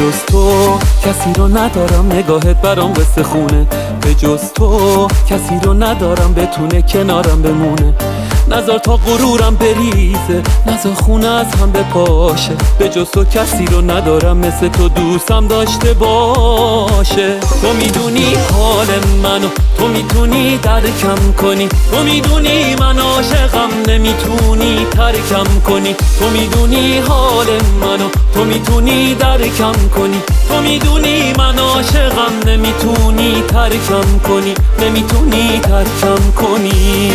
جز تو کسی رو ندارم، نگاهت برام قصه خونه. به جز تو کسی رو ندارم بتونه کنارم بمونه. نذار تا غرورم بریزه، نذار خونه از هم بپاشه. به جز تو کسی رو ندارم مثل تو دوستم داشته باشه. تو میدونی حال منو، تو میتونی درکم کنی. تو میدونی من عاشقم، نمیتونی ترکم کنی. تو میدونی حال منو، تو میتونی درکم کنی. تو میدونی من عاشقم، نمیتونی ترکم کنی. نمیتونی ترکم کنی.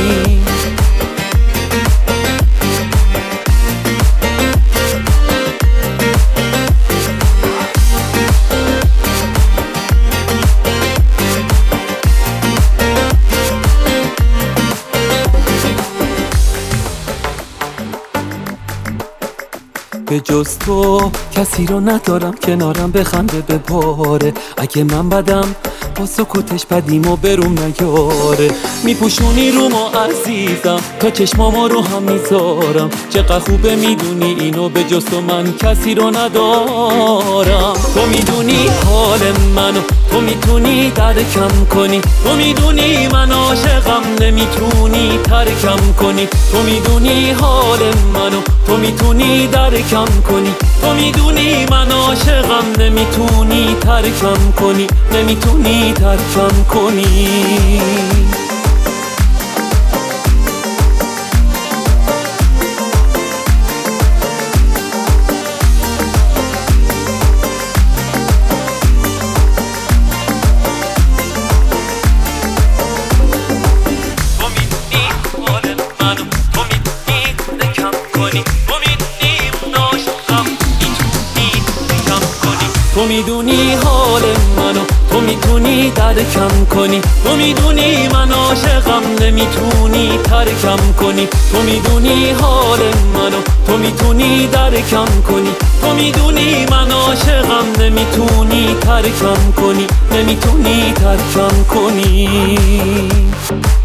به جز تو کسی رو ندارم کنارم بخنده بباره. اگه من بدم با سکوتش بدیم و بروم نیاره. میپوشونی رومو عزیزم، تا چشمامو رو هم میذارم. چقدر خوبه میدونی اینو، به جز تو من کسی رو ندارم. تو میدونی حال منو، تو میتونی درکم کنی. تو میدونی من عاشقم، نمیتونی ترکم کنی. تو میدونی حال منو، تو میتونی درکم کنی. تو میدونی من عاشقم، نمیتونی ترکم کنی. نمیتونی ترکم کنی. تو میدونی حال منو، تو میتونی درکم کنی. تو میدونی من عاشقم، نمیتونی ترکم کنی. تو میدونی حال منو، تو میتونی درکم کنی. تو میدونی من عاشقم، نمیتونی ترکم کنی. نمیتونی ترکم کنی.